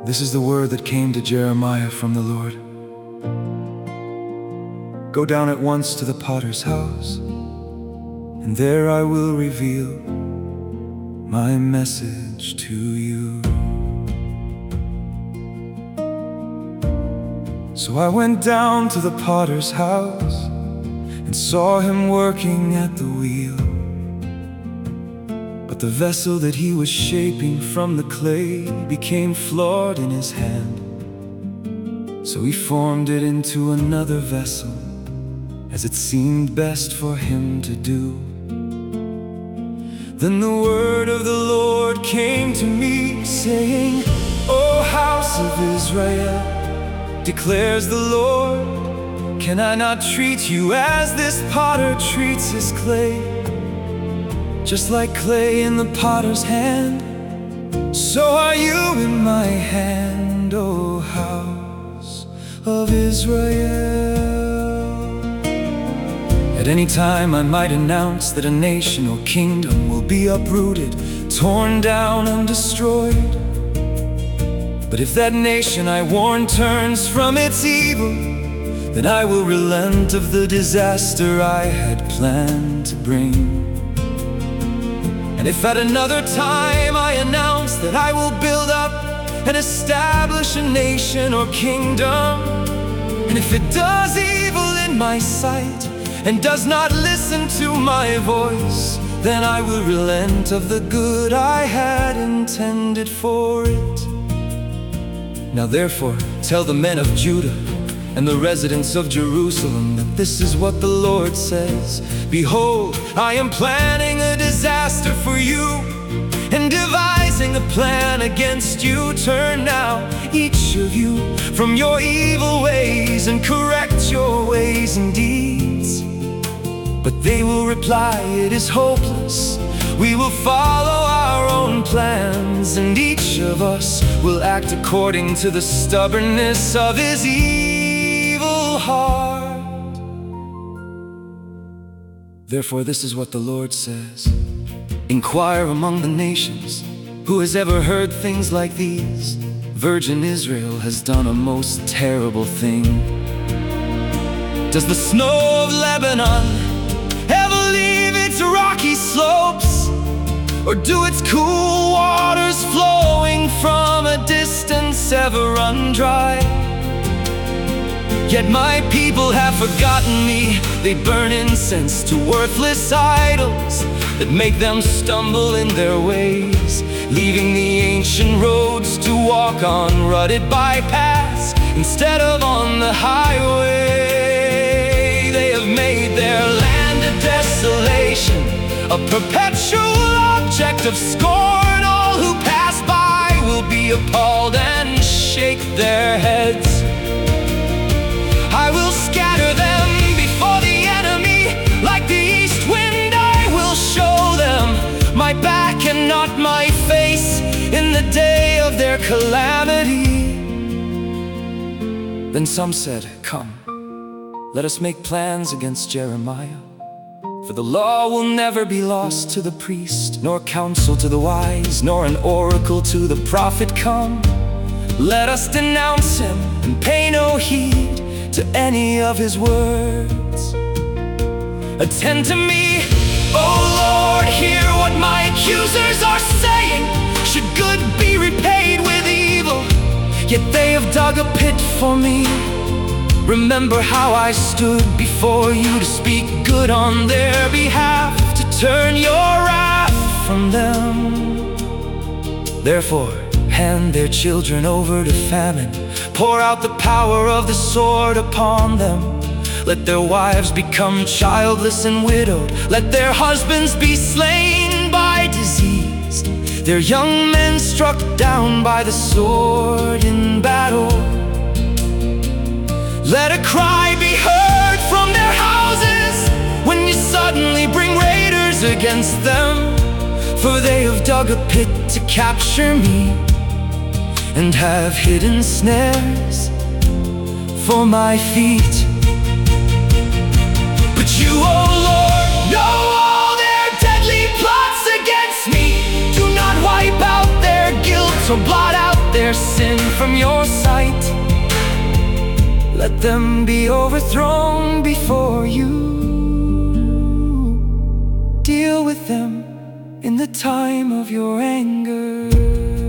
This is the word that came to Jeremiah from the Lord. Go down at once to the potter's house, and there I will reveal my message to you. So I went down to the potter's house and saw him working at the wheel. But the vessel that he was shaping from the clay became flawed in his hand. So he formed it into another vessel, as it seemed best for him to do. Then the word of the Lord came to me, saying, O house of Israel, declares the Lord, can I not treat you as this potter treats his clay? Just like clay in the potter's hand, so are you in my hand, O house of Israel. At any time I might announce that a nation or kingdom will be uprooted, torn down and destroyed. But if that nation I warn turns from its evil, then I will relent of the disaster I had planned to bring. And if at another time I announce that I will build up and establish a nation or kingdom, and if it does evil in my sight and does not listen to my voice, then I will relent of the good I had intended for it. Now therefore tell the men of Judah and the residents of Jerusalem that this is what the Lord says. Behold, I am planning a disaster for you and devising a plan against you. Turn now, each of you, from your evil ways and correct your ways and deeds. But they will reply, it is hopeless. We will follow our own plans, and each of us will act according to the stubbornness of his evil heart. Therefore this is what the Lord says. Inquire among the nations, who has ever heard things like these? Virgin Israel has done a most terrible thing. Does the snow of Lebanon ever leave its rocky slopes? Or do its cool waters flowing from a distance ever run dry? Yet my people have forgotten me. They burn incense to worthless idols that make them stumble in their ways, leaving the ancient roads to walk on rutted bypaths instead of on the highway. They have made their land a desolation, a perpetual object of scorn. All who pass by will be appalled and shake their heads. I will scatter them before the enemy, like the east wind I will show them my back and not my face in the day of their calamity. Then some said, come, let us make plans against Jeremiah. For the law will never be lost to the priest, nor counsel to the wise, nor an oracle to the prophet. Come, let us denounce him and pay no heed to any of his words. Attend to me, O Lord, hear what my accusers are saying. Should good be repaid with evil? Yet they have dug a pit for me. Remember how I stood before you to speak good on their behalf, to turn your wrath from them. Therefore, hand their children over to famine, pour out the power of the sword upon them. Let their wives become childless and widowed. Let their husbands be slain by disease, their young men struck down by the sword in battle. Let a cry be heard from their houses when you suddenly bring raiders against them. For they have dug a pit to capture me and have hidden snares for my feet. But you, O Lord, know all their deadly plots against me. Do not wipe out their guilt or blot out their sin from your sight. Let them be overthrown before you. Deal with them in the time of your anger.